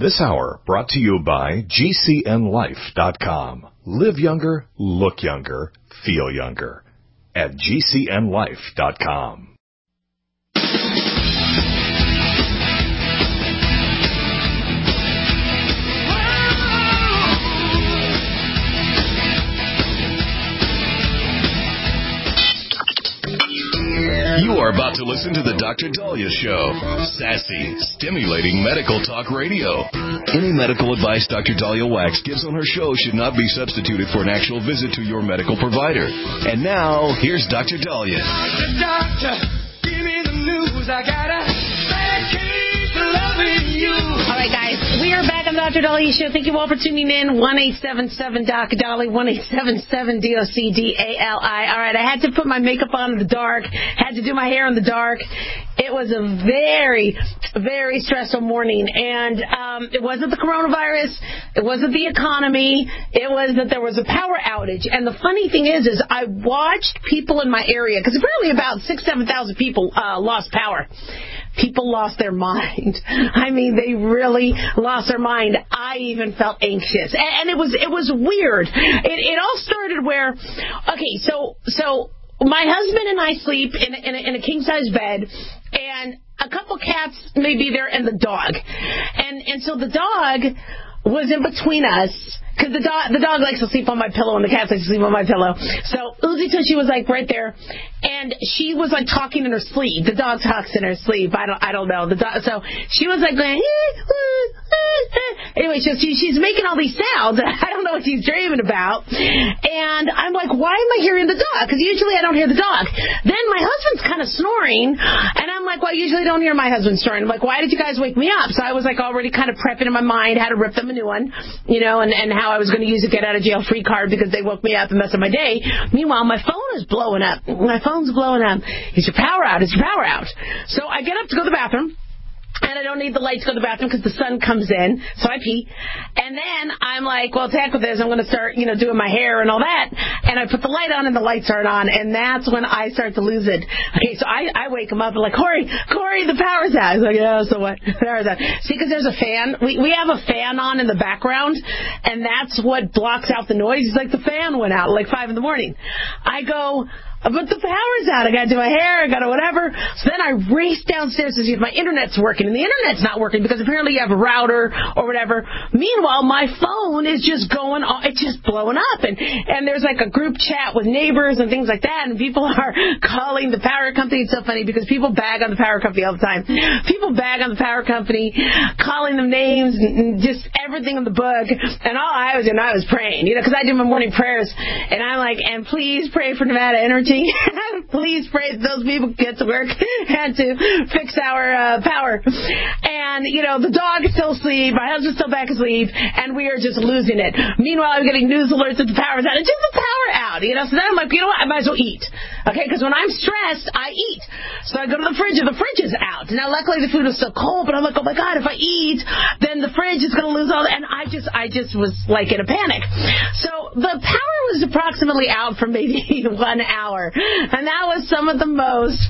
This hour brought to you by GCNLife.com. Live younger, look younger, feel younger at GCNLife.com. You are about to listen to the Dr. Daliah Show. Sassy, stimulating medical talk radio. Any medical advice Dr. Daliah Wax gives on her show should not be substituted for an actual visit to your medical provider. And now, here's Dr. Daliah. Doctor, give me the news. I got a bad case of loving you. All right, guys, we are back on the Dr. Daliah Show. Thank you all for tuning in. 1-877-DOC-DALI, 1-877-DOC-DALI. All right, I had to put my makeup on in the dark, had to do my hair in the dark. It was a very, very stressful morning, and it wasn't the coronavirus, it wasn't the economy, it was that there was a power outage. And the funny thing is I watched people in my area, because apparently about 6,000-7,000 people lost power. People lost their mind. I mean, they really lost their mind. I even felt anxious. And it was weird. It all started where, okay, so my husband and I sleep in a king-size bed, and a couple cats may be there, and the dog. And so the dog was in between us, because the dog likes to sleep on my pillow, and the cats like to sleep on my pillow. So Uzi Tushy was like right there, and she was like talking in her sleep. The dog talks in her sleep. I don't know. So she was like going, anyway, so she's making all these sounds. I don't know what she's dreaming about. And I'm like, why am I hearing the dog? Because usually I don't hear the dog. Then my husband's kind of snoring, and I'm like, well, I usually don't hear my husband snoring. I'm like, why did you guys wake me up? So I was like already kind of prepping in my mind how to rip them a new one, and how I was going to use a get out of jail free card because they woke me up and messed up my day. Meanwhile, my phone is blowing up. My phone's blowing up. Is your power out? Is your power out? So I get up to go to the bathroom. And I don't need the light to go to the bathroom because the sun comes in, so I pee. And then I'm like, well, to heck with this, I'm going to start, doing my hair and all that. And I put the light on and the lights aren't on, and that's when I start to lose it. Okay, so I wake him up and like, Corey, the power's out. He's like, yeah, so what? The power's out. See, because there's a fan. We have a fan on in the background, and that's what blocks out the noise. He's like, the fan went out at like 5 in the morning. I go, but the power's out. I got to do my hair. I got to whatever. So then I race downstairs to see if my internet's working. And the internet's not working because apparently you have a router or whatever. Meanwhile, my phone is just going on. It's just blowing up. And there's like a group chat with neighbors and things like that. And people are calling the power company. It's so funny because people bag on the power company all the time. People bag on the power company, calling them names and just everything in the book. And all I was doing, I was praying, because I do my morning prayers. And I'm like, and please pray for Nevada Energy. Please pray that those people get to work and to fix our power. And, the dog is still asleep, my husband's still back asleep, and we are just losing it. Meanwhile, I'm getting news alerts that the power's out. It's just the power out, So then I'm like, what? I might as well eat. Okay, because when I'm stressed, I eat. So I go to the fridge, and the fridge is out. Now, luckily, the food was still cold, but I'm like, oh, my God, if I eat, then the fridge is going to lose all that. And I just was, like, in a panic. So the power was approximately out for maybe 1 hour. And that was some of the most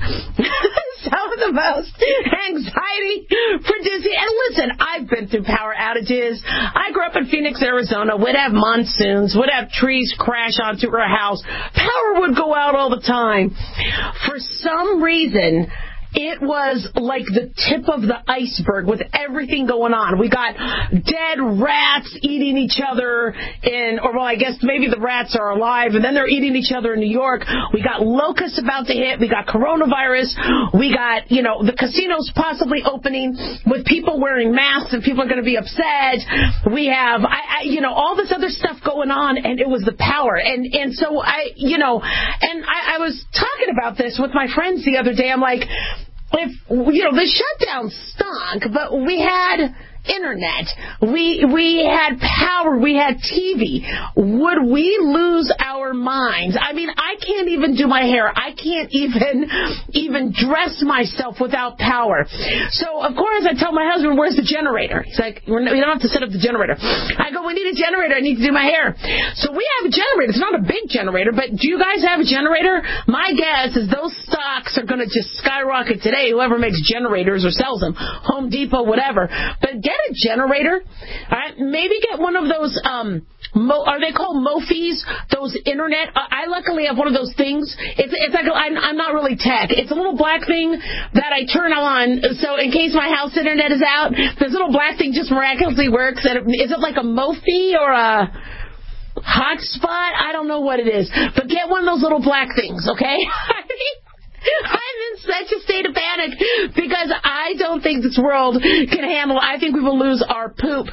anxiety producing. And listen, I've been through power outages. I grew up in Phoenix, Arizona. We'd have monsoons. We'd have trees crash onto our house. Power would go out all the time. For some reason, it was like the tip of the iceberg with everything going on. We got dead rats eating each other I guess maybe the rats are alive, and then they're eating each other in New York. We got locusts about to hit. We got coronavirus. We got, the casinos possibly opening with people wearing masks, and people are going to be upset. We have, all this other stuff going on, and it was the power. And so I was talking about this with my friends the other day. I'm like, if the shutdown stunk, but we had internet, we had power, we had TV, would we lose our minds? I mean, I can't even do my hair. I can't even dress myself without power. So, of course, I tell my husband, where's the generator? He's like, we don't have to set up the generator. I go, we need a generator. I need to do my hair. So we have a generator. It's not a big generator, but do you guys have a generator? My guess is those stocks are going to just skyrocket today, whoever makes generators or sells them, Home Depot, whatever. But get a generator. All right, maybe get one of those. Are they called Mofis? Those internet. I luckily have one of those things. It's like I'm not really tech. It's a little black thing that I turn on. So in case my house internet is out, this little black thing just miraculously works. Is it like a Mofi or a hotspot? I don't know what it is. But get one of those little black things, okay? I'm in such a state of panic because I don't think this world can handle it. I think we will lose our poop.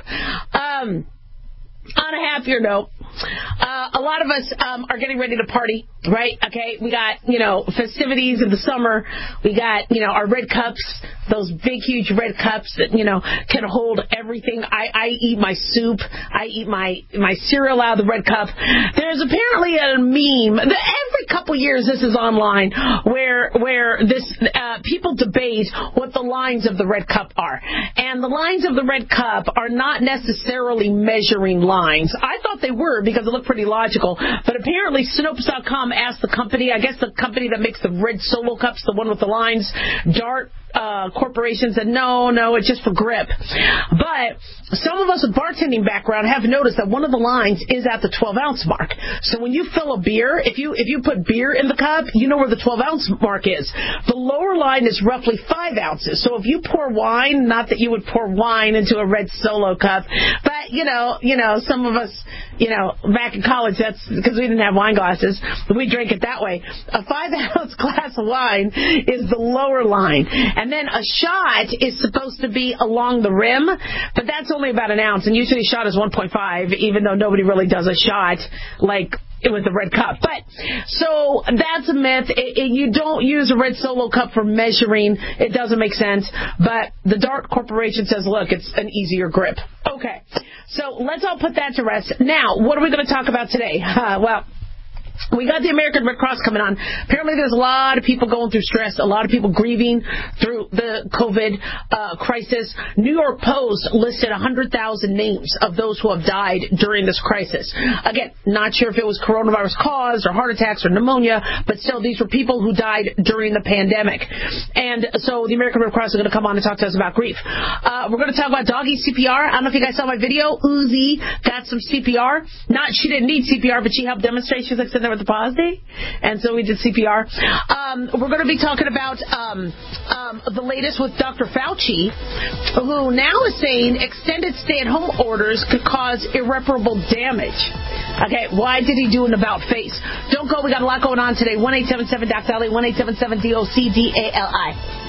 On a happier note, a lot of us are getting ready to party, right? Okay, we got, festivities in the summer. We got, our red cups, those big, huge red cups that, can hold everything. I eat my soup. I eat my cereal out of the red cup. There's apparently a meme. Every couple years this is online where this people debate what the lines of the red cup are. And the lines of the red cup are not necessarily measuring lines. I thought they were because it looked pretty logical. But apparently Snopes.com asked the company, I guess the company that makes the red Solo cups, the one with the lines, Dart Corporation said, no, it's just for grip. But some of us with bartending background have noticed that one of the lines is at the 12-ounce mark. So when you fill a beer, if you put beer in the cup, you know where the 12-ounce mark is. The lower line is roughly 5 ounces. So if you pour wine, not that you would pour wine into a red Solo cup, but some of us, back in college, that's because we didn't have wine glasses, we drank it that way. A 5-ounce glass of wine is the lower line. And then a shot is supposed to be along the rim, but that's only about an ounce. And usually a shot is 1.5, even though nobody really does a shot like with the red cup. But so that's a myth. You don't use a red Solo cup for measuring. It doesn't make sense. But the Dart Corporation says, look, it's an easier grip. Okay. So let's all put that to rest. Now, what are we going to talk about today? Well, we got the American Red Cross coming on. Apparently there's a lot of people going through stress, a lot of people grieving through the COVID crisis. New York Post listed 100,000 names of those who have died during this crisis. Again, not sure if it was coronavirus caused or heart attacks or pneumonia, but still these were people who died during the pandemic. And so the American Red Cross is going to come on and talk to us about grief. We're going to talk about doggy CPR. I don't know if you guys saw my video. Uzi got some CPR. She didn't need CPR, but she helped demonstrate. She was like sitting there with the pause day, and so we did CPR. We're going to be talking about the latest with Dr. Fauci, who now is saying extended stay-at-home orders could cause irreparable damage. Okay, why did he do an about face? Don't go. We got a lot going on today. 1-877-DOC-DALI, 1-877-DOC-DALI.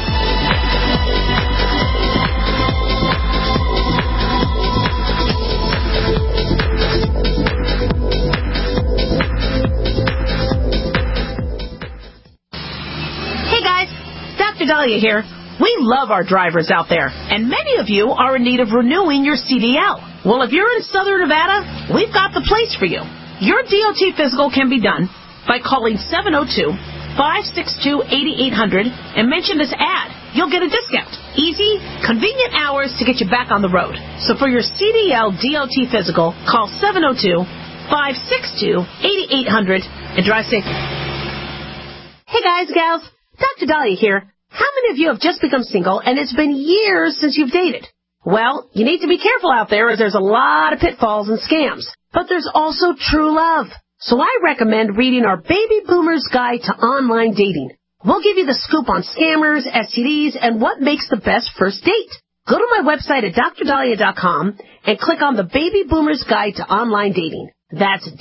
Dr. Dahlia here. We love our drivers out there, and many of you are in need of renewing your CDL. Well, if you're in Southern Nevada, we've got the place for you. Your DOT physical can be done by calling 702-562-8800 and mention this ad. You'll get a discount. Easy, convenient hours to get you back on the road. So for your CDL DOT physical, call 702-562-8800 and drive safe. Hey guys, gals, Dr. Dahlia here. How many of you have just become single and it's been years since you've dated? Well, you need to be careful out there as there's a lot of pitfalls and scams. But there's also true love. So I recommend reading our Baby Boomer's Guide to Online Dating. We'll give you the scoop on scammers, STDs, and what makes the best first date. Go to my website at drdahlia.com and click on the Baby Boomer's Guide to Online Dating. That's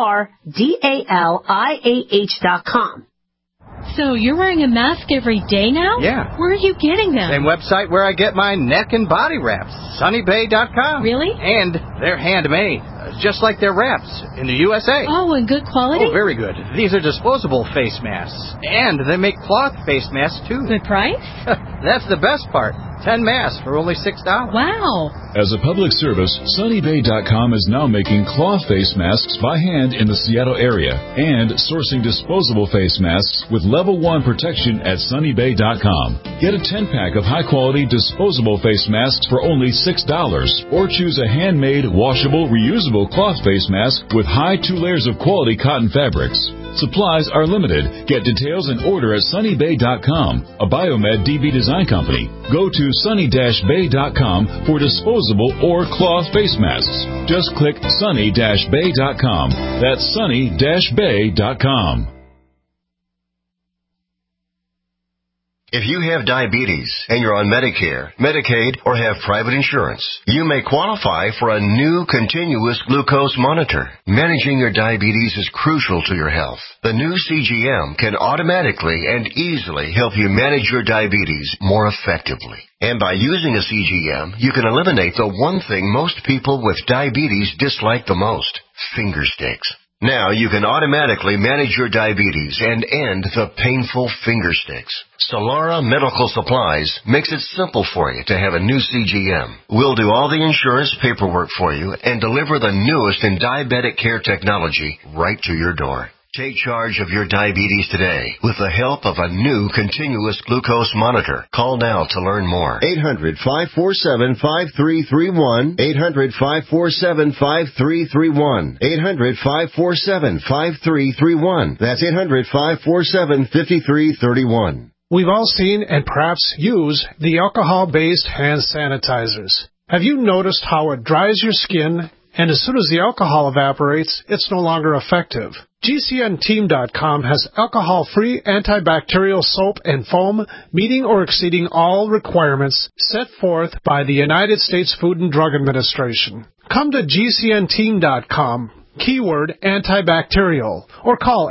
DRDALIAH.com. So you're wearing a mask every day now? Yeah. Where are you getting them? Same website where I get my neck and body wraps, sunnybay.com. Really? And they're handmade, just like their wraps in the USA. Oh, and good quality? Oh, very good. These are disposable face masks. And they make cloth face masks, too. Good price? That's the best part. 10 masks for only $6. Wow. As a public service, sunnybay.com is now making cloth face masks by hand in the Seattle area and sourcing disposable face masks with level 1 protection at sunnybay.com. Get a 10-pack of high-quality disposable face masks for only $6 or choose a handmade, washable, reusable cloth face mask with high 2 layers of quality cotton fabrics. Supplies are limited. Get details and order at sunnybay.com, a Biomed DB design company. Go to sunny-bay.com for disposable or cloth face masks. Just click sunny-bay.com. That's sunny-bay.com. If you have diabetes and you're on Medicare, Medicaid, or have private insurance, you may qualify for a new continuous glucose monitor. Managing your diabetes is crucial to your health. The new CGM can automatically and easily help you manage your diabetes more effectively. And by using a CGM, you can eliminate the one thing most people with diabetes dislike the most: finger sticks. Now you can automatically manage your diabetes and end the painful finger sticks. Solara Medical Supplies makes it simple for you to have a new CGM. We'll do all the insurance paperwork for you and deliver the newest in diabetic care technology right to your door. Take charge of your diabetes today with the help of a new continuous glucose monitor. Call now to learn more. 800-547-5331. 800-547-5331. 800-547-5331. That's 800-547-5331. We've all seen and perhaps use the alcohol-based hand sanitizers. Have you noticed how it dries your skin, and as soon as the alcohol evaporates, it's no longer effective? GCNteam.com has alcohol-free antibacterial soap and foam meeting or exceeding all requirements set forth by the United States Food and Drug Administration. Come to GCNteam.com, keyword antibacterial, or call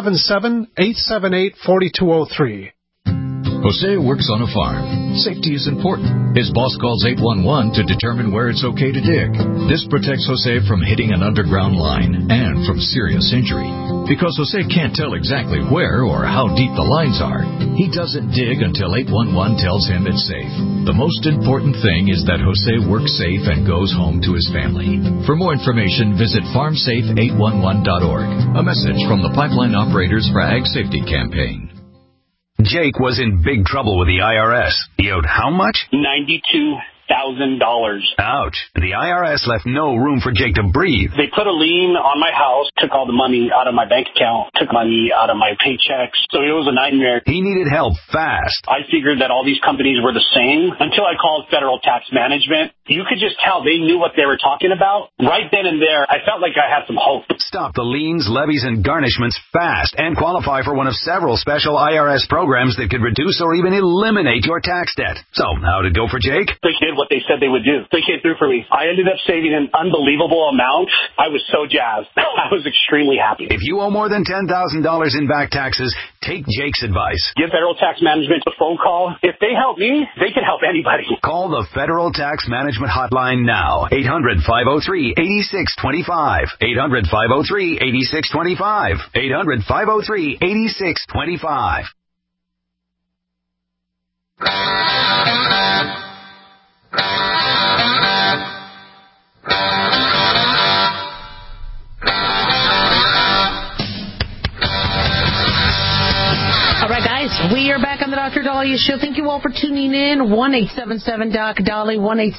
877-878-4203. Jose works on a farm. Safety is important. His boss calls 811 to determine where it's okay to dig. This protects Jose from hitting an underground line and from serious injury. Because Jose can't tell exactly where or how deep the lines are, he doesn't dig until 811 tells him it's safe. The most important thing is that Jose works safe and goes home to his family. For more information, visit farmsafe811.org. A message from the Pipeline Operators for Ag Safety Campaign. Jake was in big trouble with the IRS. He owed how much? $92,000. Ouch. The IRS left no room for Jake to breathe. They put a lien on my house, took all the money out of my bank account, took money out of my paychecks. So it was a nightmare. He needed help fast. I figured that all these companies were the same until I called Federal Tax Management. You could just tell they knew what they were talking about. Right then and there, I felt like I had some hope. Stop the liens, levies, and garnishments fast and qualify for one of several special IRS programs that could reduce or even eliminate your tax debt. So, how'd it go for Jake? They did what they said they would do. They came through for me. I ended up saving an unbelievable amount. I was so jazzed. I was extremely happy. If you owe more than $10,000 in back taxes, take Jake's advice. Give Federal Tax Management a phone call. If they help me, they can help anybody. Call the Federal Tax Management Hotline now. 800-503-8625. 800-503-8625. 800-503-8625. We are back on the Dr. Dahlia Show. Thank you all for tuning in. 1-877-DOC-DALI,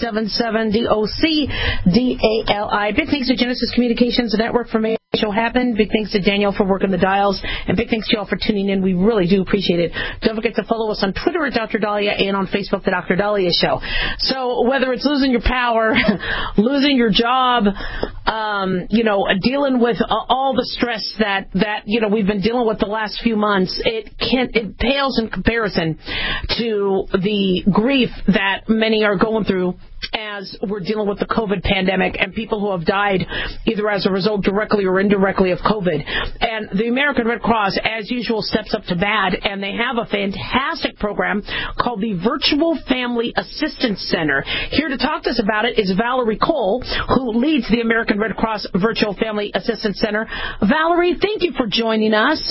1-877-DOC-DALI. Big thanks to Genesis Communications Network for making the show happen. Big thanks to Danielle for working the dials. And big thanks to you all for tuning in. We really do appreciate it. Don't forget to follow us on Twitter at Dr. Dahlia and on Facebook, The Dr. Dahlia Show. So whether it's losing your power, losing your job, dealing with all the stress that we've been dealing with the last few months, it pales in comparison to the grief that many are going through as we're dealing with the COVID pandemic and people who have died either as a result directly or indirectly of COVID. And the American Red Cross, as usual, steps up to bat, and they have a fantastic program called the Virtual Family Assistance Center. Here to talk to us about it is Valerie Cole, who leads the American Red Cross Virtual Family Assistance Center. Valerie, thank you for joining us.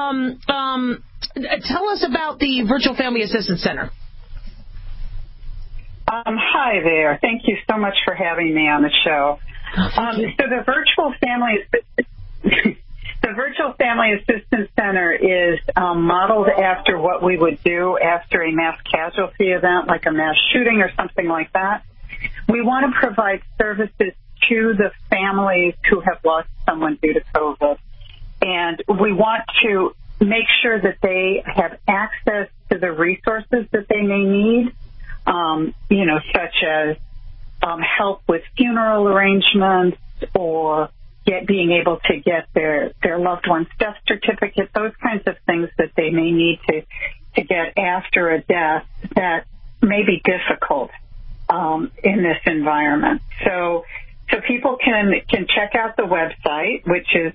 Tell us about the Virtual Family Assistance Center. Hi there. Thank you so much for having me on the show. So the Virtual Family Assistance Center is modeled after what we would do after a mass casualty event, like a mass shooting or something like that. We want to provide services to the families who have lost someone due to COVID. And we want to make sure that they have access to the resources that they may need, such as help with funeral arrangements or being able to get their loved one's death certificate, those kinds of things that they may need to get after a death that may be difficult in this environment. So people can check out the website, which is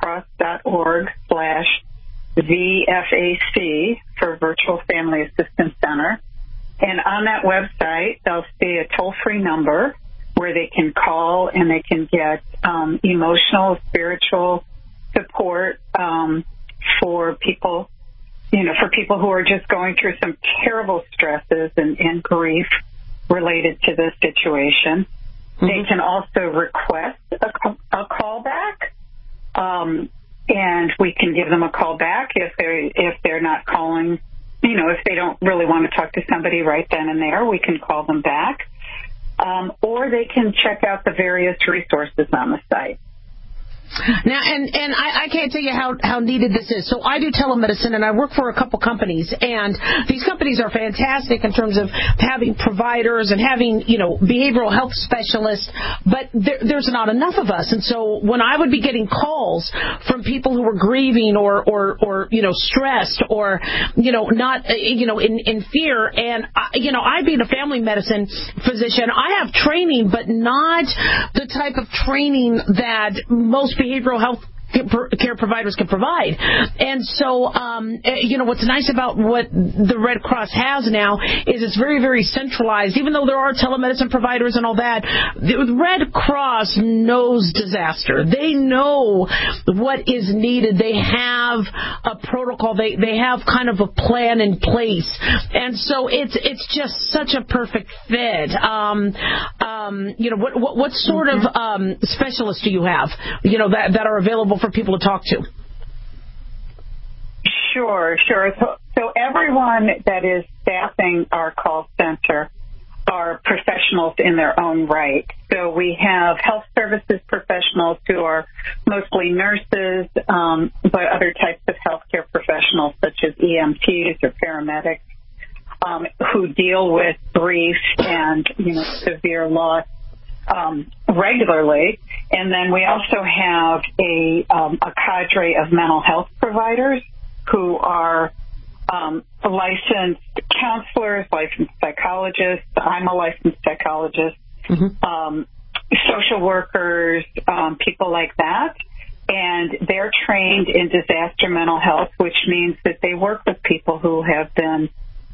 redcross.org/VFAC for Virtual Family Assistance Center. And on that website, they'll see a toll-free number where they can call and they can get emotional, spiritual support for people, who are just going through some terrible stresses and grief related to this situation. Mm-hmm. They can also request a call back, and we can give them a call back if they're not calling. If they don't really want to talk to somebody right then and there, we can call them back. Or they can check out the various resources on the site. Now, and I can't tell you how needed this is. So I do telemedicine, and I work for a couple companies, and these companies are fantastic in terms of having providers and having, behavioral health specialists, but there's not enough of us. And so when I would be getting calls from people who were grieving or stressed or, not, in fear, and, I being a family medicine physician, I have training, but not the type of training that most behavioral health care providers can provide. And so, what's nice about what the Red Cross has now is it's very, very centralized. Even though there are telemedicine providers and all that, the Red Cross knows disaster. They know what is needed. They have a protocol. They have kind of a plan in place. And so it's just such a perfect fit. What sort of specialists do you have, that are available for people to talk to? Sure. So everyone that is staffing our call center are professionals in their own right. So we have health services professionals who are mostly nurses, but other types of healthcare professionals such as EMTs or paramedics who deal with grief and severe loss regularly. And then we also have a cadre of mental health providers who are licensed counselors, licensed psychologists. I'm a licensed psychologist, social workers, people like that. And they're trained in disaster mental health, which means that they work with people who have been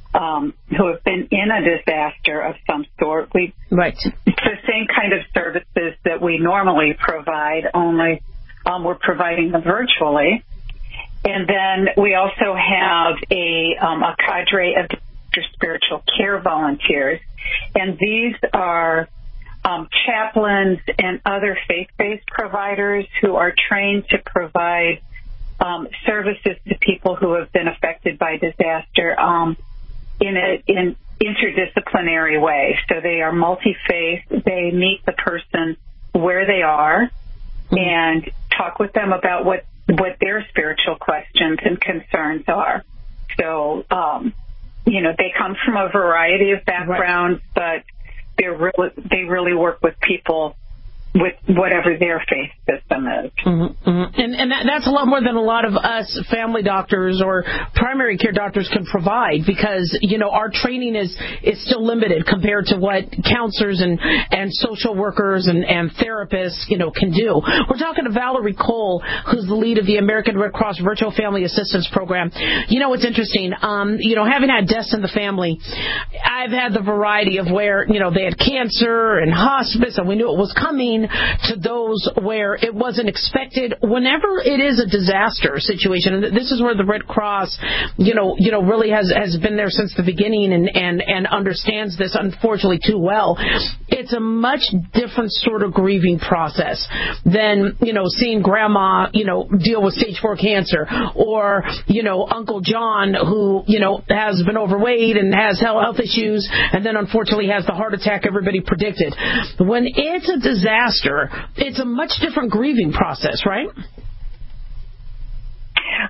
in a disaster of some sort. Right. It's the same kind of services that we normally provide, only we're providing them virtually. And then we also have a cadre of spiritual care volunteers, and these are chaplains and other faith-based providers who are trained to provide services to people who have been affected by disaster in an interdisciplinary way. So they are multi-faith. They meet the person where they are and talk with them about what their spiritual questions and concerns are. So, they come from a variety of backgrounds, but they really work with people with whatever their faith system is. Mm-hmm, mm-hmm. And that's a lot more than a lot of us family doctors or primary care doctors can provide, because, our training is still limited compared to what counselors and social workers and therapists, can do. We're talking to Valerie Cole, who's the lead of the American Red Cross Virtual Family Assistance Program. It's interesting. Having had deaths in the family, I've had the variety of where, they had cancer and hospice, and we knew it was coming, to those where it wasn't expected. Whenever it is a disaster situation, and this is where the Red Cross, really has been there since the beginning and understands this, unfortunately, too well. It's a much different sort of grieving process than, seeing grandma, deal with stage 4 cancer, or, Uncle John who, has been overweight and has health issues, and then unfortunately has the heart attack everybody predicted. When it's a disaster, it's a much different grieving process, right?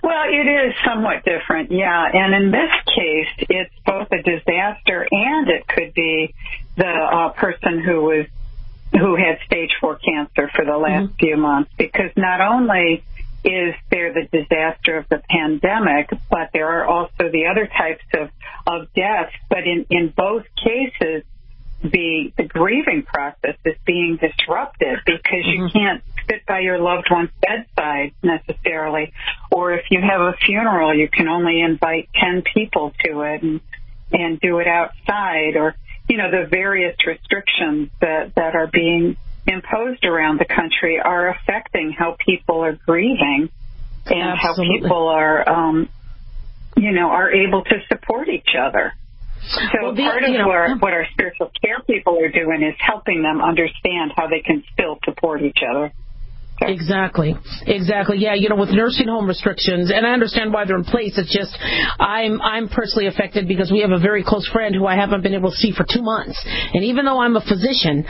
Well, it is somewhat different, yeah. And in this case, it's both a disaster and it could be the person who had stage 4 cancer for the last few months, because not only is there the disaster of the pandemic, but there are also the other types of deaths. But in both cases, the grieving process is being disrupted because you can't sit by your loved one's bedside necessarily. Or if you have a funeral, you can only invite 10 people to it and do it outside, or, you know, the various restrictions that are being imposed around the country are affecting how people are grieving and how people are, are able to support each other. So part of what our spiritual care people are doing is helping them understand how they can still support each other. Exactly. Yeah, with nursing home restrictions, and I understand why they're in place. It's just I'm personally affected because we have a very close friend who I haven't been able to see for 2 months. And even though I'm a physician,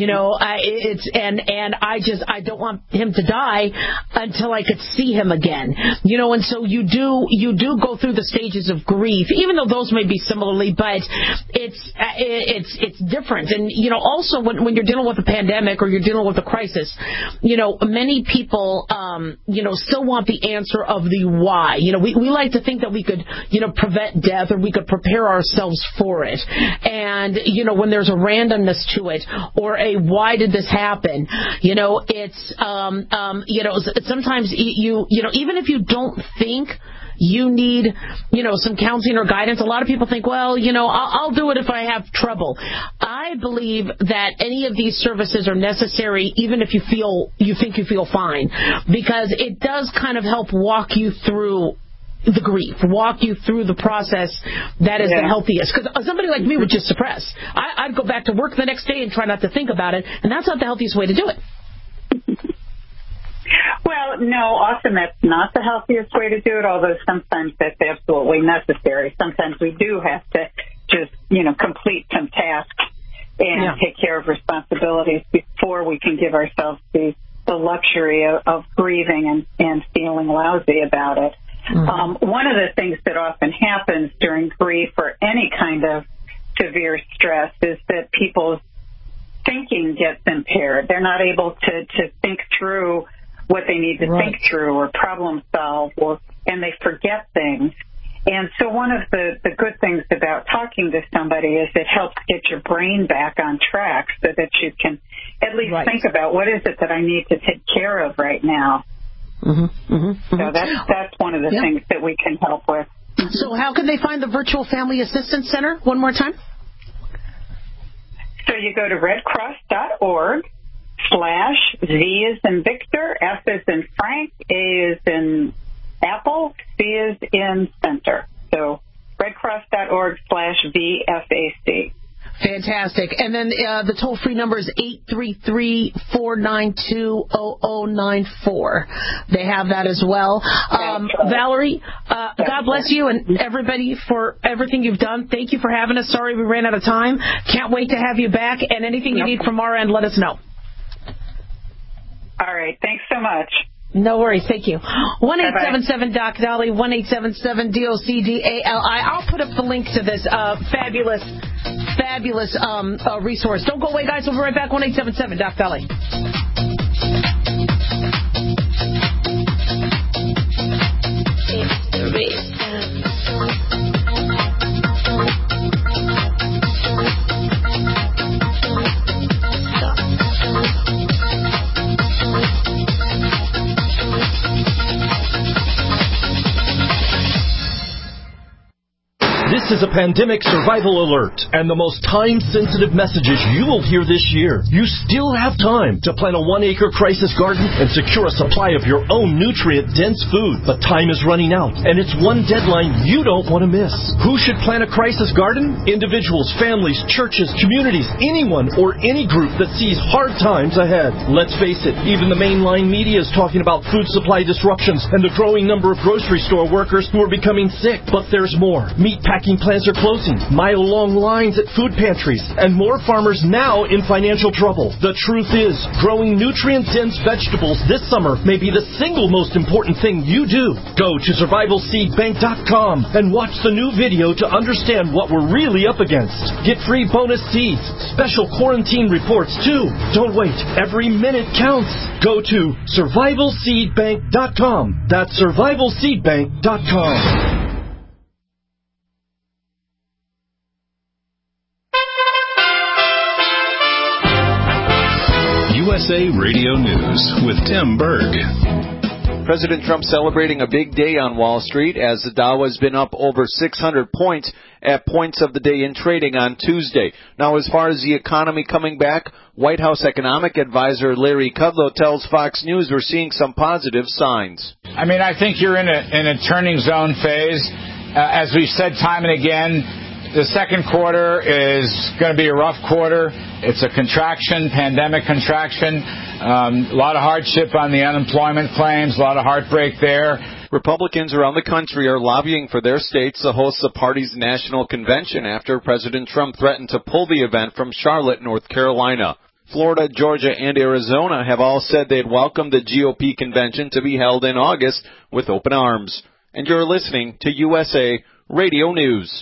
I don't want him to die until I could see him again. And so you do go through the stages of grief, even though those may be similarly, but it's different. And also when you're dealing with a pandemic or you're dealing with a crisis, many people, still want the answer of the why. We like to think that we could, prevent death or we could prepare ourselves for it. And, when there's a randomness to it or a why did this happen, it's, sometimes even if you don't think you need, some counseling or guidance, a lot of people think, well, I'll do it if I have trouble. I believe that any of these services are necessary, even if you think you feel fine, because it does kind of help walk you through the grief, walk you through the process that is the healthiest. Because somebody like me would just suppress. I'd go back to work the next day and try not to think about it, and that's not the healthiest way to do it. Well, no, often that's not the healthiest way to do it, although sometimes that's absolutely necessary. Sometimes we do have to just, complete some tasks and take care of responsibilities before we can give ourselves the luxury of grieving and feeling lousy about it. One of the things that often happens during grief or any kind of severe stress is that people's thinking gets impaired. They're not able to think through what they need to think through or problem solve, and they forget things. And so one of the good things about talking to somebody is it helps get your brain back on track so that you can at least think about what is it that I need to take care of right now. So that's one of the things that we can help with. So how can they find the Virtual Family Assistance Center one more time? So you go to redcross.org/V is in Victor, F is in Frank, A is in Apple, C is in Center. So redcross.org/VFAC. Fantastic. And then the toll-free number is 833-492-0094. They have that as well. Valerie, God bless you and everybody for everything you've done. Thank you for having us. Sorry we ran out of time. Can't wait to have you back. And anything you need from our end, let us know. All right. Thanks so much. No worries. Thank you. 1-877-DOC-DOLLY, 1-877-DOCDALI. I'll put up the link to this fabulous resource. Don't go away, guys. We'll be right back. 1-877-DOC-DOLLY. It's the race. This is a pandemic survival alert and the most time-sensitive messages you will hear this year. You still have time to plant a 1-acre crisis garden and secure a supply of your own nutrient-dense food. But time is running out, and it's one deadline you don't want to miss. Who should plant a crisis garden? Individuals, families, churches, communities, anyone or any group that sees hard times ahead. Let's face it, even the mainline media is talking about food supply disruptions and the growing number of grocery store workers who are becoming sick. But there's more. Meatpacking food plants are closing, mile-long lines at food pantries, and more farmers now in financial trouble. The truth is, growing nutrient-dense vegetables this summer may be the single most important thing you do. Go to survivalseedbank.com and watch the new video to understand what we're really up against. Get free bonus seeds, special quarantine reports too. Don't wait. Every minute counts. Go to survivalseedbank.com. That's survivalseedbank.com. USA Radio News with Tim Berg. President Trump celebrating a big day on Wall Street as the Dow has been up over 600 points at points of the day in trading on Tuesday. Now, as far as the economy coming back, White House economic advisor Larry Kudlow tells Fox News we're seeing some positive signs. I mean, I think you're in a turning zone phase. As we've said time and again, the second quarter is going to be a rough quarter. It's a contraction, pandemic contraction. A lot of hardship on the unemployment claims, a lot of heartbreak there. Republicans around the country are lobbying for their states to host the party's national convention after President Trump threatened to pull the event from Charlotte, North Carolina. Florida, Georgia, and Arizona have all said they'd welcome the GOP convention to be held in August with open arms. And you're listening to USA Radio News.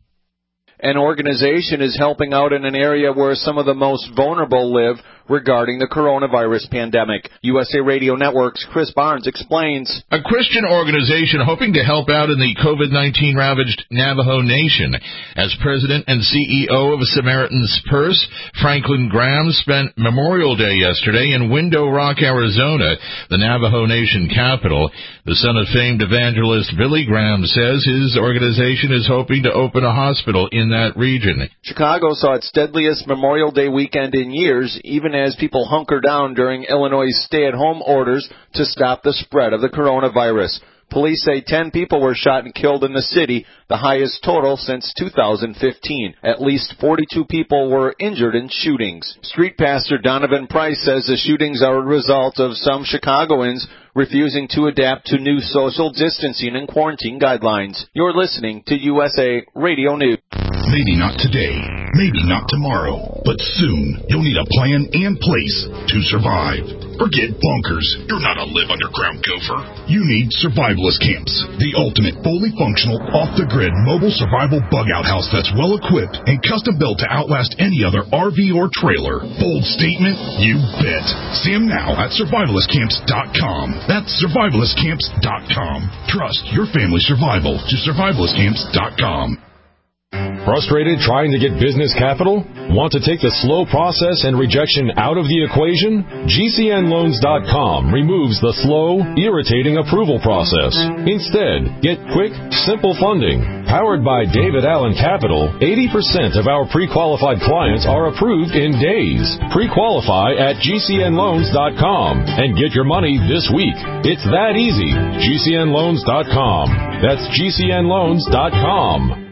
An organization is helping out in an area where some of the most vulnerable live regarding the coronavirus pandemic. USA Radio Network's Chris Barnes explains. A Christian organization hoping to help out in the COVID-19 ravaged Navajo Nation. As president and CEO of Samaritan's Purse, Franklin Graham spent Memorial Day yesterday in Window Rock, Arizona, the Navajo Nation capital. The son of famed evangelist Billy Graham says his organization is hoping to open a hospital in that region. Chicago saw its deadliest Memorial Day weekend in years, even as people hunker down during Illinois' stay-at-home orders to stop the spread of the coronavirus. Police say 10 people were shot and killed in the city, the highest total since 2015. At least 42 people were injured in shootings. Street pastor Donovan Price says the shootings are a result of some Chicagoans refusing to adapt to new social distancing and quarantine guidelines. You're listening to USA Radio News. Maybe not today, maybe not tomorrow, but soon you'll need a plan and place to survive. Forget bunkers. You're not a live underground gopher. You need survivalist camps, the ultimate fully functional, off-the-grid mobile survival bug-out house that's well-equipped and custom-built to outlast any other RV or trailer. Bold statement? You bet. See them now at survivalistcamps.com. That's survivalistcamps.com. Trust your family's survival to survivalistcamps.com. Frustrated trying to get business capital? Want to take the slow process and rejection out of the equation? GCNloans.com removes the slow, irritating approval process. Instead, get quick, simple funding. Powered by David Allen Capital, 80% of our pre-qualified clients are approved in days. Pre-qualify at GCNloans.com and get your money this week. It's that easy. GCNloans.com. That's GCNloans.com.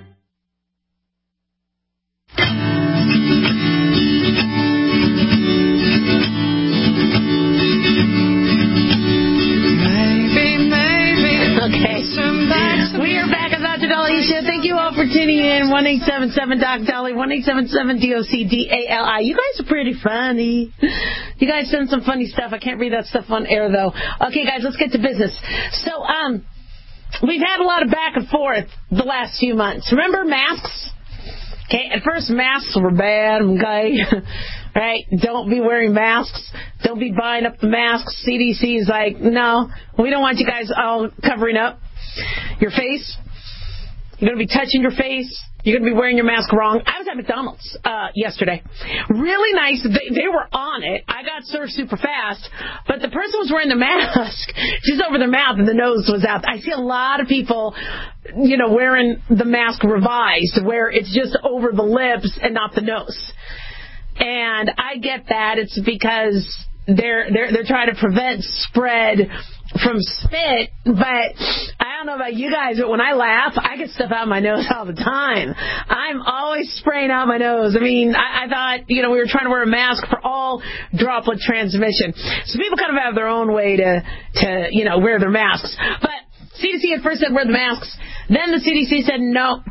Thank you all for tuning in. 1-877-DOC-DOLLY, 1-877-DOC-DALI. You guys are pretty funny. You guys send some funny stuff. I can't read that stuff on air, though. Okay, guys, let's get to business. So, we've had a lot of back and forth the last few months. Remember masks? Okay, at first masks were bad, okay? Right? Don't be wearing masks. Don't be buying up the masks. CDC is like, no, we don't want you guys all covering up your face. You're going to be touching your face. You're going to be wearing your mask wrong. I was at McDonald's yesterday. Really nice. They were on it. I got served super fast. But the person was wearing the mask just over their mouth and the nose was out. I see a lot of people, wearing the mask revised where it's just over the lips and not the nose. And I get that. It's because they're trying to prevent spread from spit, but I don't know about you guys, but when I laugh, I get stuff out of my nose all the time. I'm always spraying out my nose. I mean, I thought, we were trying to wear a mask for all droplet transmission. So people kind of have their own way to wear their masks. But CDC at first said wear the masks. Then the CDC said, no,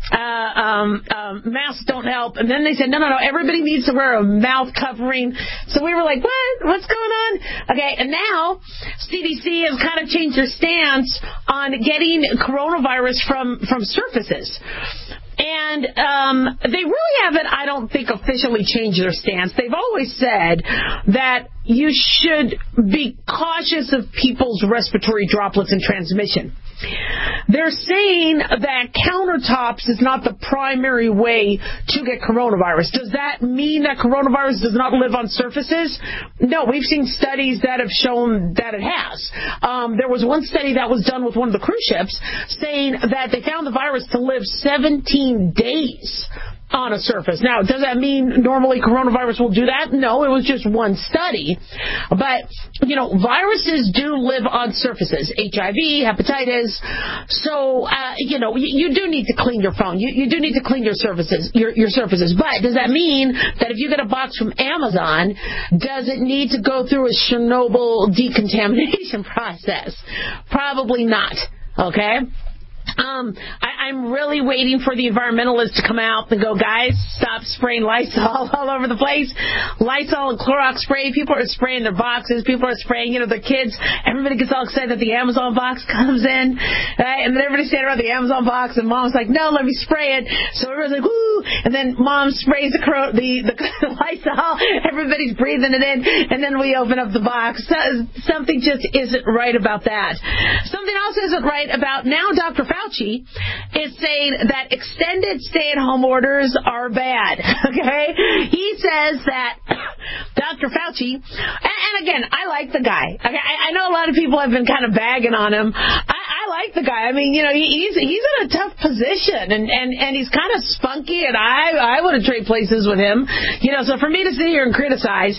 masks don't help. And then they said, no, everybody needs to wear a mouth covering. So we were like, what? What's going on? Okay, and now CDC has kind of changed their stance on getting coronavirus from surfaces. And they really haven't, I don't think, officially changed their stance. They've always said that you should be cautious of people's respiratory droplets and transmission. They're saying that countertops is not the primary way to get coronavirus. Does that mean that coronavirus does not live on surfaces? No, we've seen studies that have shown that it has. There was one study that was done with one of the cruise ships saying that they found the virus to live 17 days on a surface. Now, does that mean normally coronavirus will do that? No, it was just one study. But, viruses do live on surfaces. HIV, hepatitis. So, you do need to clean your phone. You do need to clean your surfaces. Your surfaces. But does that mean that if you get a box from Amazon, does it need to go through a Chernobyl decontamination process? Probably not. Okay? I'm really waiting for the environmentalists to come out and go, guys, stop spraying Lysol all over the place. Lysol and Clorox spray. People are spraying their boxes. People are spraying, their kids. Everybody gets all excited that the Amazon box comes in. Right? And then everybody's standing around the Amazon box, and mom's like, no, let me spray it. So everybody's like, woo. And then mom sprays the Lysol. Everybody's breathing it in. And then we open up the box. Something just isn't right about that. Something else isn't right about now Dr. Fauci is saying that extended stay-at-home orders are bad. Okay? He says that Dr. Fauci, and again, I like the guy. Okay? I know a lot of people have been kind of bagging on him. I like the guy. I mean, he's in a tough position, and he's kind of spunky, and I would have traded places with him. So for me to sit here and criticize,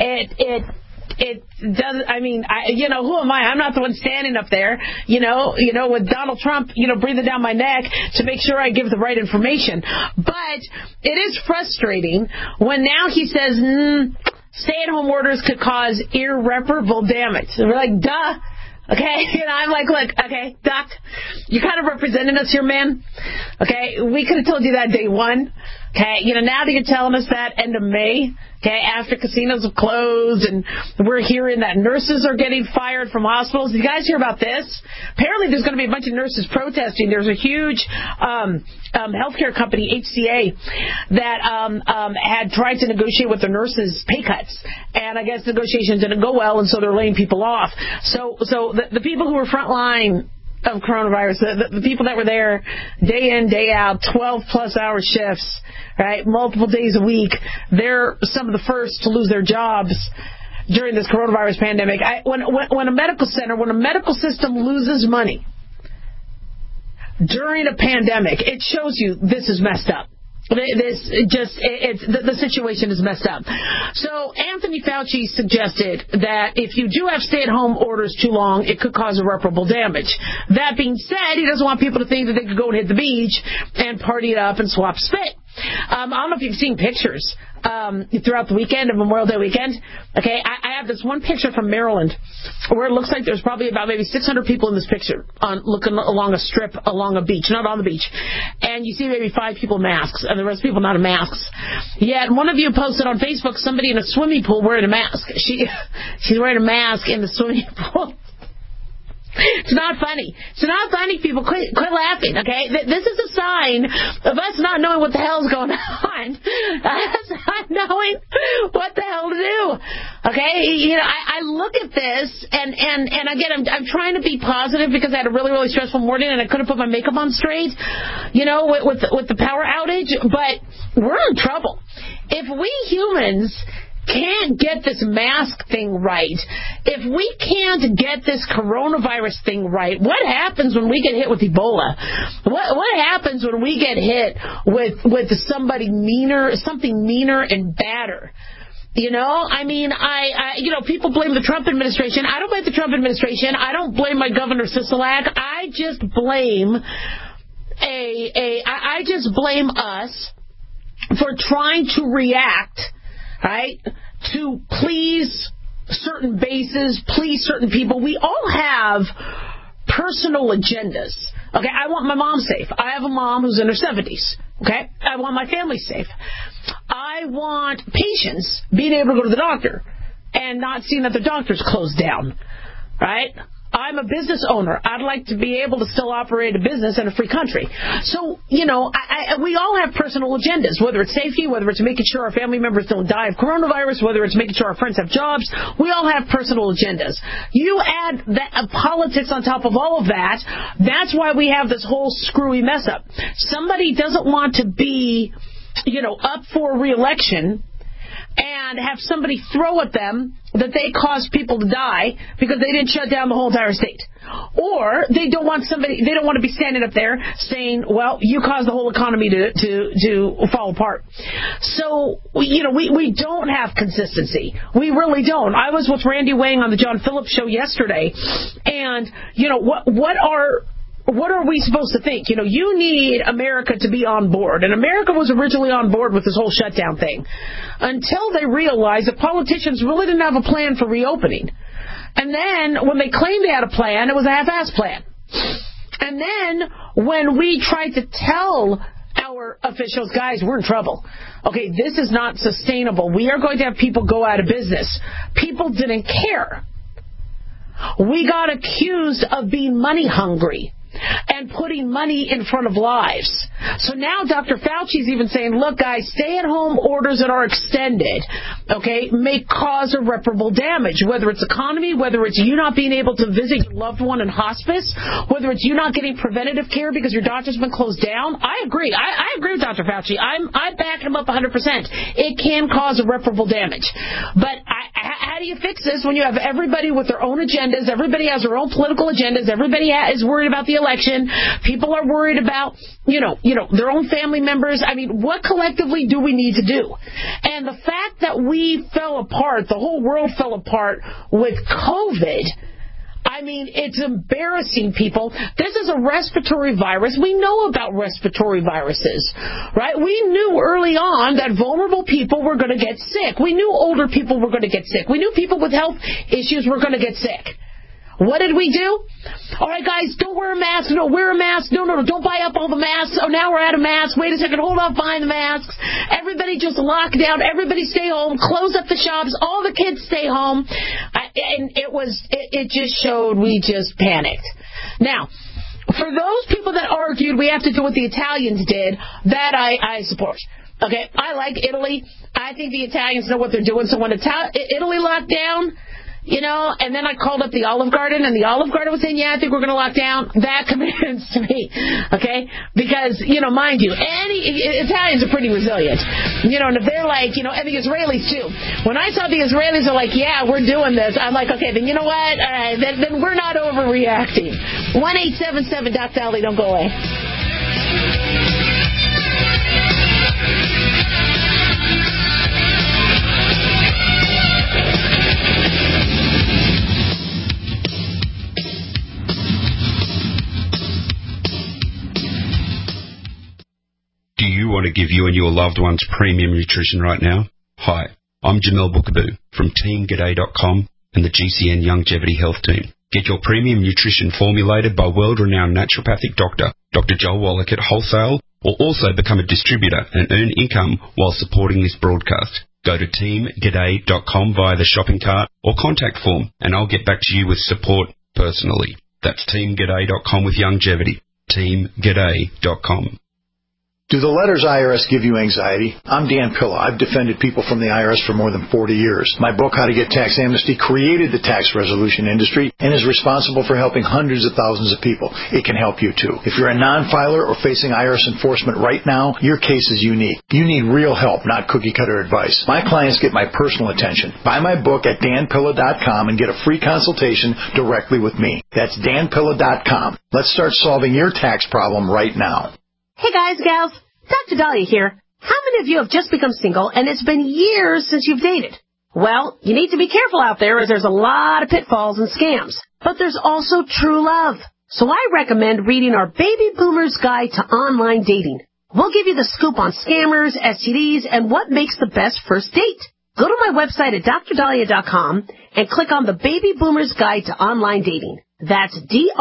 it doesn't, who am I? I'm not the one standing up there, with Donald Trump, breathing down my neck to make sure I give the right information. But it is frustrating when now he says, stay-at-home orders could cause irreparable damage. And we're like, duh. Okay, I'm like, look, okay, Doc, you're kind of representing us here, man. Okay, we could have told you that day one. Okay, now that you're telling us that end of May, okay, after casinos have closed and we're hearing that nurses are getting fired from hospitals. Did you guys hear about this? Apparently there's going to be a bunch of nurses protesting. There's a huge healthcare company, HCA, that had tried to negotiate with the nurses pay cuts. And I guess negotiations didn't go well, and so they're laying people off. So the people who were frontline of coronavirus, the people that were there day in, day out, 12-plus hour shifts, right, multiple days a week, they're some of the first to lose their jobs during this coronavirus pandemic. When a medical center, when a medical system loses money during a pandemic, it shows you this is messed up. The situation is messed up. So Anthony Fauci suggested that if you do have stay-at-home orders too long, it could cause irreparable damage. That being said, he doesn't want people to think that they could go and hit the beach and party it up and swap spit. I don't know if you've seen pictures throughout the weekend of Memorial Day weekend. Okay, I have this one picture from Maryland where it looks like there's probably about maybe 600 people in this picture looking along a strip along a beach, not on the beach. And you see maybe 5 people in masks, and the rest of people not in masks. Yet one of you posted on Facebook somebody in a swimming pool wearing a mask. She's wearing a mask in the swimming pool. It's not funny. It's not funny, people. Quit laughing, okay? This is a sign of us not knowing what the hell's going on. Us not knowing what the hell to do. Okay? I look at this, and again, I'm trying to be positive because I had a really, really stressful morning and I couldn't put my makeup on straight, with the power outage, but we're in trouble. If we humans can't get this mask thing right, if we can't get this coronavirus thing right, what happens when we get hit with Ebola? What happens when we get hit with something meaner and badder? People blame the Trump administration. I don't blame the Trump administration. I don't blame my Governor Sisolak. I just blame I just blame us for trying to react, right, to please certain bases, please certain people. We all have personal agendas. Okay, I want my mom safe. I have a mom who's in her 70s. Okay, I want my family safe. I want patients being able to go to the doctor and not seeing that the doctor's closed down. Right? I'm a business owner. I'd like to be able to still operate a business in a free country. So, we all have personal agendas, whether it's safety, whether it's making sure our family members don't die of coronavirus, whether it's making sure our friends have jobs. We all have personal agendas. You add that politics on top of all of that, that's why we have this whole screwy mess up. Somebody doesn't want to be, up for re-election and have somebody throw at them that they caused people to die because they didn't shut down the whole entire state. Or they don't want to be standing up there saying, well, you caused the whole economy to fall apart. So, we don't have consistency. We really don't. I was with Randy Wang on the John Phillips show yesterday, and, what are we supposed to think? You need America to be on board. And America was originally on board with this whole shutdown thing until they realized that politicians really didn't have a plan for reopening. And then when they claimed they had a plan, it was a half-assed plan. And then when we tried to tell our officials, guys, we're in trouble. Okay, this is not sustainable. We are going to have people go out of business. People didn't care. We got accused of being money hungry and putting money in front of lives. So now Dr. Fauci's even saying, look, guys, stay-at-home orders that are extended, okay, may cause irreparable damage, whether it's economy, whether it's you not being able to visit your loved one in hospice, whether it's you not getting preventative care because your doctor's been closed down. I agree. I agree with Dr. Fauci. I back him up 100%. It can cause irreparable damage. But how do you fix this when you have everybody with their own agendas? Everybody has their own political agendas. Everybody is worried about the election. People are worried about, their own family members. I mean, what collectively do we need to do? And the fact that we fell apart, the whole world fell apart with COVID, I mean, it's embarrassing, people. This is a respiratory virus. We know about respiratory viruses, right? We knew early on that vulnerable people were going to get sick. We knew older people were going to get sick. We knew people with health issues were going to get sick. What did we do? All right, guys, don't wear a mask. No, wear a mask. No, don't buy up all the masks. Oh, now we're out of masks. Wait a second. Hold off buying the masks. Everybody just lock down. Everybody stay home. Close up the shops. All the kids stay home. And it just showed we just panicked. Now, for those people that argued we have to do what the Italians did, that I support. Okay, I like Italy. I think the Italians know what they're doing. So when Italy locked down, and then I called up the Olive Garden, and the Olive Garden was saying, yeah, I think we're going to lock down. That convinced me, okay? Because, mind you, Italians are pretty resilient. And if they're like, and the Israelis too. When I saw the Israelis are like, yeah, we're doing this, I'm like, okay, then you know what? All right, then we're not overreacting. 1-877-DOC-DOLLY, don't go away. Do you want to give you and your loved ones premium nutrition right now? Hi, I'm Jamel Bookaboo from TeamGaday.com and the GCN Longevity Health Team. Get your premium nutrition formulated by world-renowned naturopathic doctor, Dr. Joel Wallach at Wholesale, or also become a distributor and earn income while supporting this broadcast. Go to TeamGaday.com via the shopping cart or contact form, and I'll get back to you with support personally. That's TeamGaday.com with longevity. TeamGaday.com. Do the letters IRS give you anxiety? I'm Dan Pilla. I've defended people from the IRS for more than 40 years. My book, How to Get Tax Amnesty, created the tax resolution industry and is responsible for helping hundreds of thousands of people. It can help you, too. If you're a non-filer or facing IRS enforcement right now, your case is unique. You need real help, not cookie-cutter advice. My clients get my personal attention. Buy my book at danpilla.com and get a free consultation directly with me. That's danpilla.com. Let's start solving your tax problem right now. Hey guys, gals, Dr. Dahlia here. How many of you have just become single and it's been years since you've dated? Well, you need to be careful out there as there's a lot of pitfalls and scams. But there's also true love. So I recommend reading our Baby Boomer's Guide to Online Dating. We'll give you the scoop on scammers, STDs, and what makes the best first date. Go to my website at drdahlia.com and click on the Baby Boomer's Guide to Online Dating. That's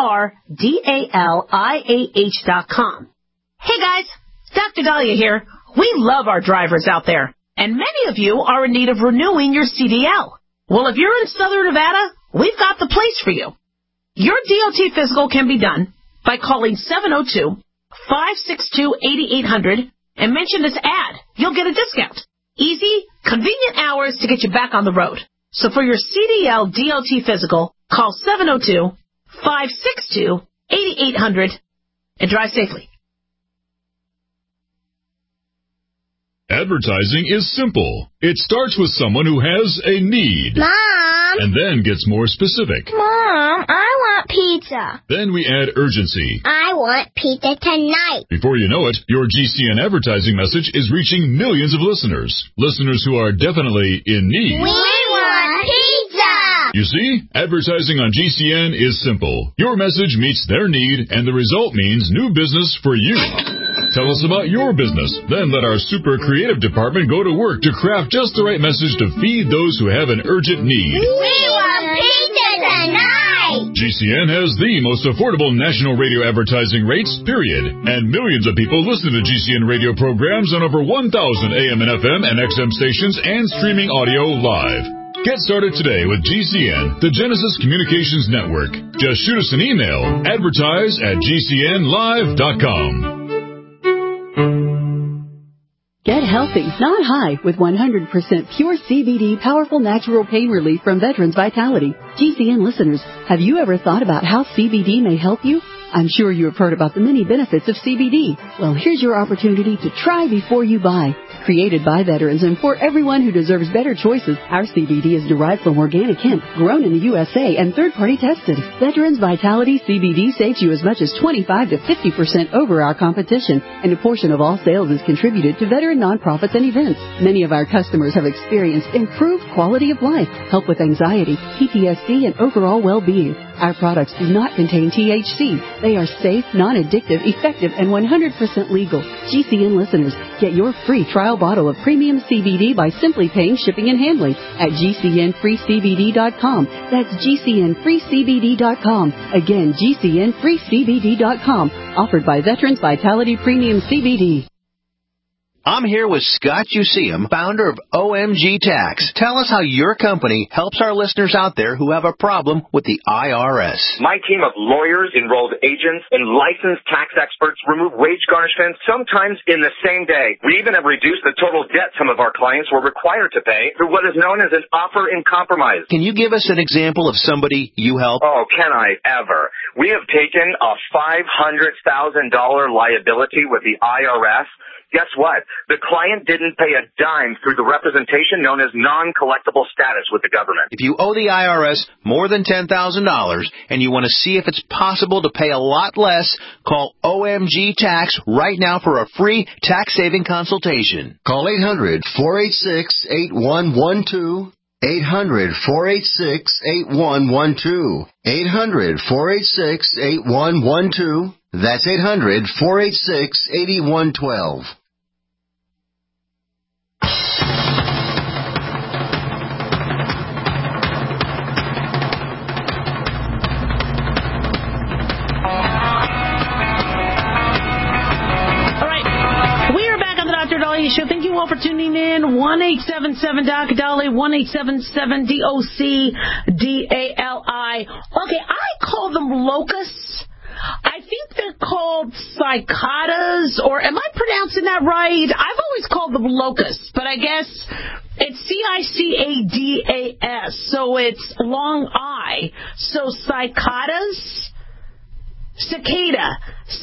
DRDALIAH.com. Hey guys, Dr. Dahlia here. We love our drivers out there, and many of you are in need of renewing your CDL. Well, if you're in Southern Nevada, we've got the place for you. Your DOT physical can be done by calling 702-562-8800 and mention this ad. You'll get a discount. Easy, convenient hours to get you back on the road. So for your CDL DOT physical, call 702-562-8800 and drive safely. Advertising is simple. It starts with someone who has a need. Mom! And then gets more specific. Mom, I want pizza. Then we add urgency. I want pizza tonight. Before you know it, your GCN advertising message is reaching millions of listeners. Listeners who are definitely in need. We want pizza! You see, advertising on GCN is simple. Your message meets their need, and the result means new business for you. Tell us about your business. Then let our super creative department go to work to craft just the right message to feed those who have an urgent need. We want pizza tonight! GCN has the most affordable national radio advertising rates, period. And millions of people listen to GCN radio programs on over 1,000 AM and FM and XM stations and streaming audio live. Get started today with GCN, the Genesis Communications Network. Just shoot us an email, advertise@gcnlive.com. Get healthy, not high, with 100% pure CBD powerful natural pain relief from Veterans Vitality. GCN listeners, have you ever thought about how CBD may help you? I'm sure you have heard about the many benefits of CBD. Well, here's your opportunity to try before you buy. Created by veterans and for everyone who deserves better choices, our CBD is derived from organic hemp, grown in the USA, and third-party tested. Veterans Vitality CBD saves you as much as 25 to 50% over our competition, and a portion of all sales is contributed to veteran nonprofits and events. Many of our customers have experienced improved quality of life, help with anxiety, PTSD, and overall well-being. Our products do not contain THC. They are safe, non-addictive, effective, and 100% legal. GCN listeners, get your free trial bottle of premium CBD by simply paying shipping and handling at GCNFreeCBD.com. That's GCNFreeCBD.com. Again, GCNFreeCBD.com. Offered by Veterans Vitality Premium CBD. I'm here with Scott Useum, founder of OMG Tax. Tell us how your company helps our listeners out there who have a problem with the IRS. My team of lawyers, enrolled agents, and licensed tax experts remove wage garnishments sometimes in the same day. We even have reduced the total debt some of our clients were required to pay through what is known as an offer in compromise. Can you give us an example of somebody you help? Oh, can I ever? We have taken a $500,000 liability with the IRS. Guess what? The client didn't pay a dime through the representation known as non-collectible status with the government. If you owe the IRS more than $10,000 and you want to see if it's possible to pay a lot less, call OMG Tax right now for a free tax-saving consultation. Call 800-486-8112. 800-486-8112. 800-486-8112. That's 800-486-8112. Show. Thank you all for tuning in. 1-877-DOC-DOLLY, 1-877-DOC-DALI. Okay, I call them locusts. I think they're called cicadas, or am I pronouncing that right? I've always called them locusts, but I guess it's cicadas, so it's long I. So cicadas? Cicada.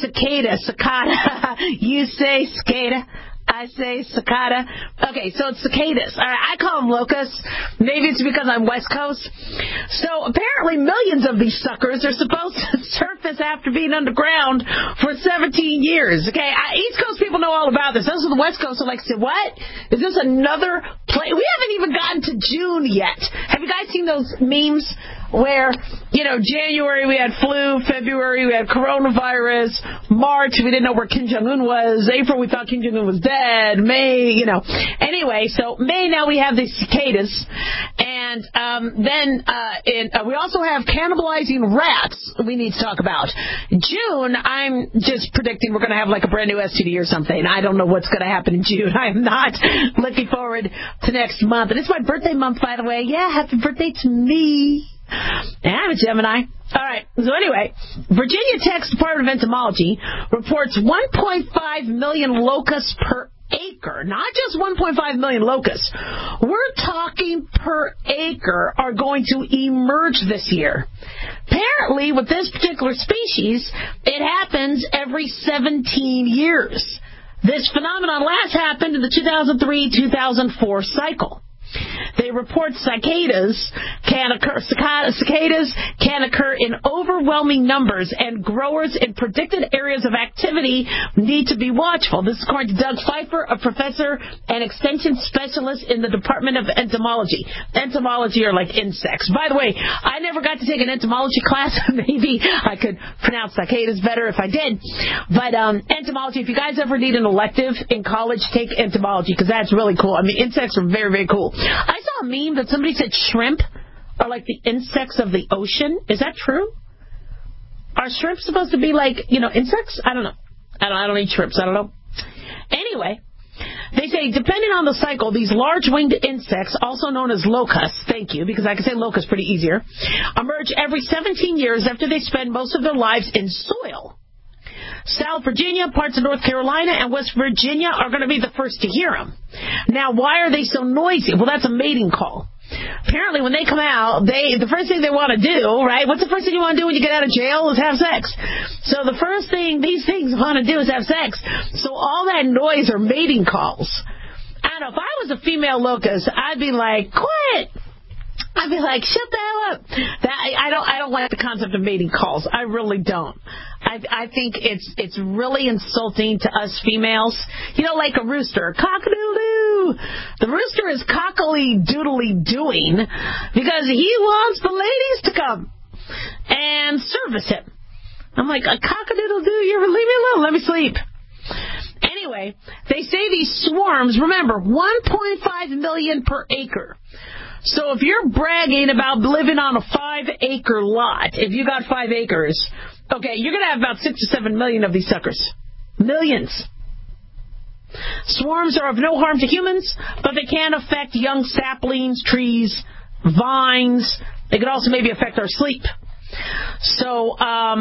You say cicada. I say cicada. Okay, so it's cicadas. All right, I call them locusts. Maybe it's because I'm West Coast. So apparently millions of these suckers are supposed to surface after being underground for 17 years. Okay, East Coast people know all about this. Those of the West Coast are like, what? Is this another play? We haven't even gotten to June yet. Have you guys seen those memes where, January we had flu, February we had coronavirus, March we didn't know where Kim Jong-un was, April we thought Kim Jong-un was dead, May, Anyway, so May now we have these cicadas, and then we also have cannibalizing rats we need to talk about. June, I'm just predicting we're going to have like a brand new STD or something. I don't know what's going to happen in June. I am not looking forward to next month. And it's my birthday month, by the way. Yeah, happy birthday to me. And I'm a Gemini. All right. So anyway, Virginia Tech's Department of Entomology reports 1.5 million locusts per acre. Not just 1.5 million locusts. We're talking per acre are going to emerge this year. Apparently, with this particular species, it happens every 17 years. This phenomenon last happened in the 2003-2004 cycle. They report cicadas can occur in overwhelming numbers, and growers in predicted areas of activity need to be watchful. This is according to Doug Pfeiffer, a professor and extension specialist in the Department of Entomology. Entomology are like insects. By the way, I never got to take an entomology class. Maybe I could pronounce cicadas better if I did. But entomology, if you guys ever need an elective in college, take entomology, because that's really cool. I mean, insects are very, very cool. I saw a meme that somebody said shrimp are like the insects of the ocean. Is that true? Are shrimp supposed to be like, insects? I don't know. I don't eat shrimps. I don't know. Anyway, they say depending on the cycle, these large winged insects, also known as locusts, thank you, because I can say locusts pretty easier, emerge every 17 years after they spend most of their lives in soil. South Virginia, parts of North Carolina, and West Virginia are going to be the first to hear them. Now, why are they so noisy? Well, that's a mating call. Apparently, when they come out, the first thing they want to do, right? What's the first thing you want to do when you get out of jail? Is have sex. So the first thing these things want to do is have sex. So all that noise are mating calls. I don't know. If I was a female locust, I'd be like, quit. I'd be like, shut the hell up. I don't like the concept of mating calls. I really don't. I think it's really insulting to us females. Like a rooster, cock-a-doodle-doo. The rooster is cockily-doodly-doing because he wants the ladies to come and service him. I'm like, a cock-a-doodle-doo? You ever leave me alone? Let me sleep. Anyway, they say these swarms, remember, 1.5 million per acre. So if you're bragging about living on a 5-acre lot, if you got 5 acres, okay, you're going to have about 6 to 7 million of these suckers. Millions. Swarms are of no harm to humans, but they can affect young saplings, trees, vines. They could also maybe affect our sleep. So,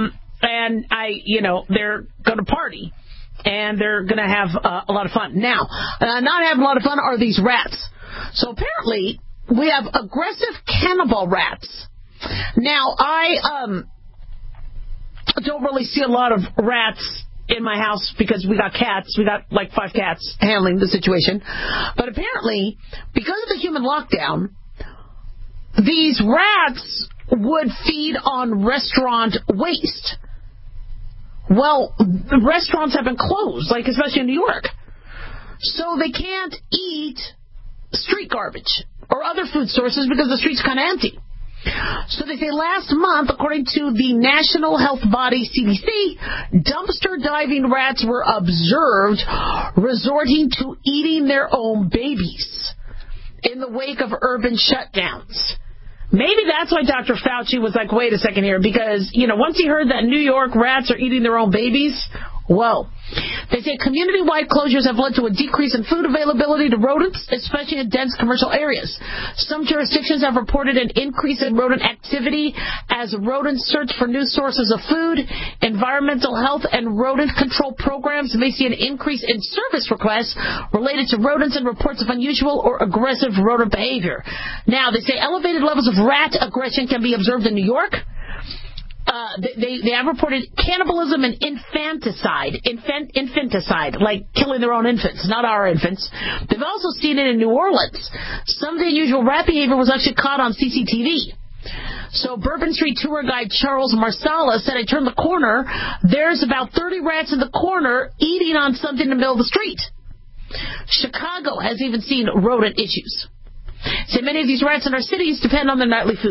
they're going to party, and they're going to have a lot of fun. Now, not having a lot of fun are these rats. So apparently, we have aggressive cannibal rats. Now, I don't really see a lot of rats in my house because we got cats. We got like 5 cats handling the situation. But apparently, because of the human lockdown, these rats would feed on restaurant waste. Well, the restaurants have been closed, like especially in New York. So they can't eat street garbage or other food sources because the street's kind of empty. So they say last month, according to the national health body CDC, dumpster diving rats were observed resorting to eating their own babies in the wake of urban shutdowns. Maybe that's why Dr. Fauci was like, wait a second here, because, once he heard that New York rats are eating their own babies, whoa. They say community-wide closures have led to a decrease in food availability to rodents, especially in dense commercial areas. Some jurisdictions have reported an increase in rodent activity as rodents search for new sources of food. Environmental health and rodent control programs may see an increase in service requests related to rodents and reports of unusual or aggressive rodent behavior. Now, they say elevated levels of rat aggression can be observed in New York. They have reported cannibalism and infanticide, like killing their own infants, not our infants. They've also seen it in New Orleans. Some of the unusual rat behavior was actually caught on CCTV. So Bourbon Street tour guide Charles Marsala said, I turned the corner, there's about 30 rats in the corner eating on something in the middle of the street. Chicago has even seen rodent issues. So many of these rats in our cities depend on their nightly food.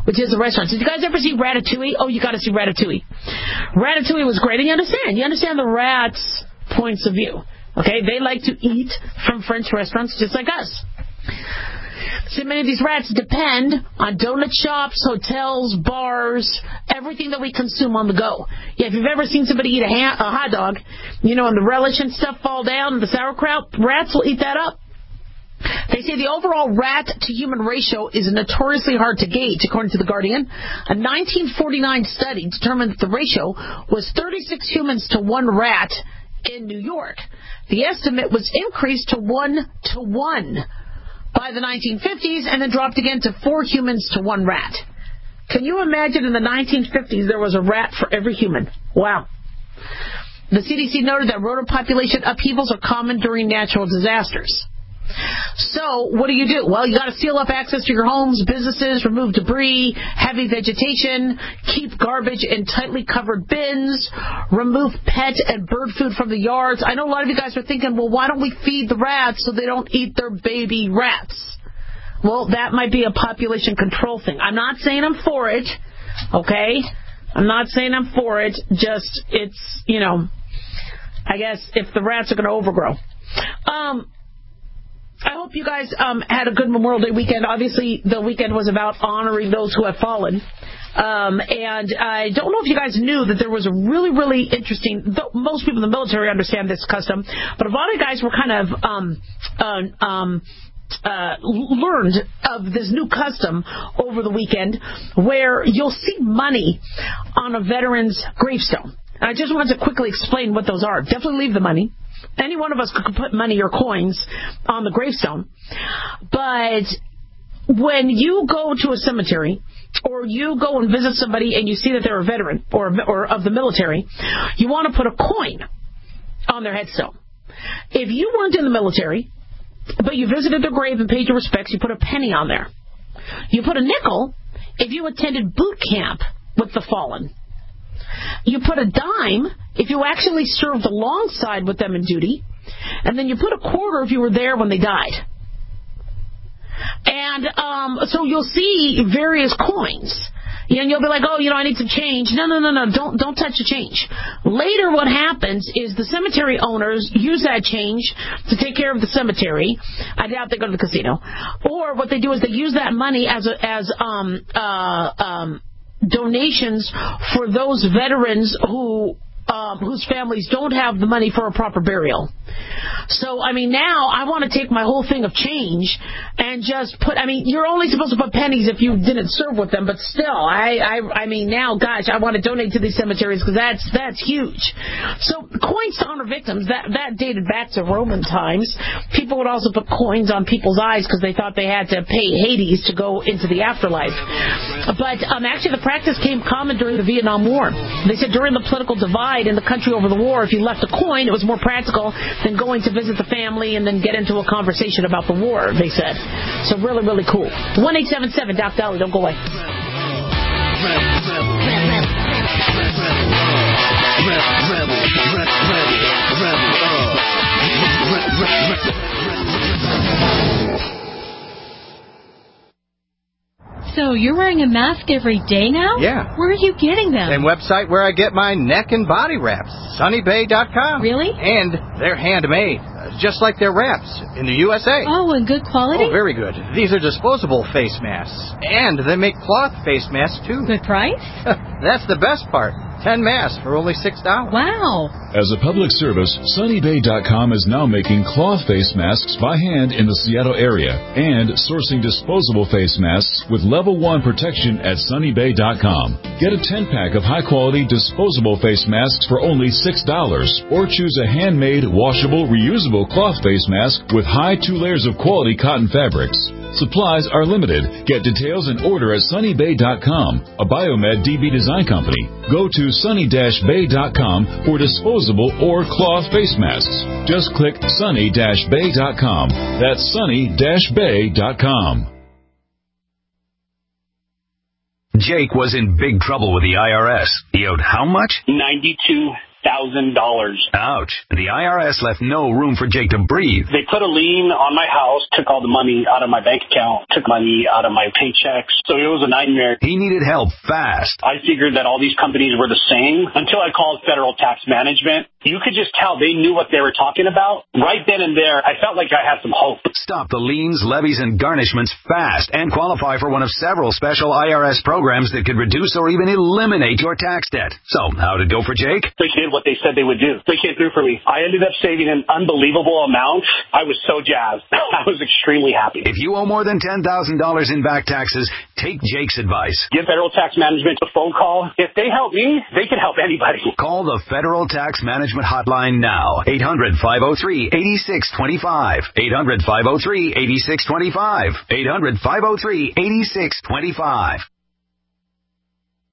which is a restaurant. Did you guys ever see Ratatouille? Oh, you got to see Ratatouille. Ratatouille was great, and you understand the rats' points of view. Okay, they like to eat from French restaurants just like us. So many of these rats depend on donut shops, hotels, bars, everything that we consume on the go. Yeah, if you've ever seen somebody eat a hot dog, and the relish and stuff fall down, and the sauerkraut, rats will eat that up. They say the overall rat-to-human ratio is notoriously hard to gauge, according to The Guardian. A 1949 study determined that the ratio was 36 humans to 1 rat in New York. The estimate was increased to 1 to 1 by the 1950s and then dropped again to 4 humans to 1 rat. Can you imagine in the 1950s there was a rat for every human? Wow. The CDC noted that rodent population upheavals are common during natural disasters. So, what do? Well, you got to seal up access to your homes, businesses, remove debris, heavy vegetation, keep garbage in tightly covered bins, remove pet and bird food from the yards. I know a lot of you guys are thinking, well, why don't we feed the rats so they don't eat their baby rats? Well, that might be a population control thing. I'm not saying I'm for it, okay? I'm not saying I'm for it, just it's, I guess if the rats are going to overgrow. I hope you guys had a good Memorial Day weekend. Obviously, the weekend was about honoring those who have fallen. And I don't know if you guys knew that there was a really, really interesting, most people in the military understand this custom, but a lot of guys were kind of learned of this new custom over the weekend where you'll see money on a veteran's gravestone. I just wanted to quickly explain what those are. Definitely leave the money. Any one of us could put money or coins on the gravestone. But when you go to a cemetery or you go and visit somebody and you see that they're a veteran or of the military, you want to put a coin on their headstone. If you weren't in the military, but you visited their grave and paid your respects, you put a penny on there. You put a nickel if you attended boot camp with the fallen. You put a dime if you actually served alongside with them in duty, and then you put a quarter if you were there when they died. And so you'll see various coins. And you'll be like, oh, I need some change. No, don't touch the change. Later what happens is the cemetery owners use that change to take care of the cemetery. I doubt they go to the casino. Or what they do is they use that money as donations for those veterans whose families don't have the money for a proper burial. So, now I want to take my whole thing of change and just put, you're only supposed to put pennies if you didn't serve with them, but still, now, gosh, I want to donate to these cemeteries because that's huge. So, coins to honor victims, that dated back to Roman times. People would also put coins on people's eyes because they thought they had to pay Hades to go into the afterlife. But actually, the practice came common during the Vietnam War. They said during the political divide in the country over the war, if you left a coin, it was more practical than going to visit the family and then get into a conversation about the war, they said. So really, really cool. 1-877 Doc Dolly, don't go away. So you're wearing a mask every day now? Yeah. Where are you getting them? Same website where I get my neck and body wraps, sunnybay.com. Really? And they're handmade, just like their wraps in the USA. Oh, and good quality? Oh, very good. These are disposable face masks. And they make cloth face masks, too. Good price? That's the best part. 10 masks for only $6. Wow. As a public service, sunnybay.com is now making cloth face masks by hand in the Seattle area and sourcing disposable face masks with level 1 protection at sunnybay.com. Get a 10-pack of high-quality disposable face masks for only $6 or choose a handmade, washable, reusable cloth face mask with high 2 layers of quality cotton fabrics. Supplies are limited. Get details and order at sunnybay.com, a Biomed DB design company. Go to sunny-bay.com for disposable or cloth face masks. Just click sunny-bay.com. That's sunny-bay.com. Jake was in big trouble with the IRS. He owed how much? $92,000. Ouch. The IRS left no room for Jake to breathe. They put a lien on my house, took all the money out of my bank account, took money out of my paychecks. So it was a nightmare. He needed help fast. I figured that all these companies were the same until I called Federal Tax Management. You could just tell they knew what they were talking about. Right then and there, I felt like I had some hope. Stop the liens, levies, and garnishments fast and qualify for one of several special IRS programs that could reduce or even eliminate your tax debt. So, how'd it go for Jake? They did what they said they would do. They came through for me. I ended up saving an unbelievable amount. I was so jazzed. I was extremely happy. If you owe more than $10,000 in back taxes, take Jake's advice. Give Federal Tax Management a phone call. If they help me, they can help anybody. Call the Federal Tax Management Hotline now. 800-503-8625. 800-503-8625. 800-503-8625.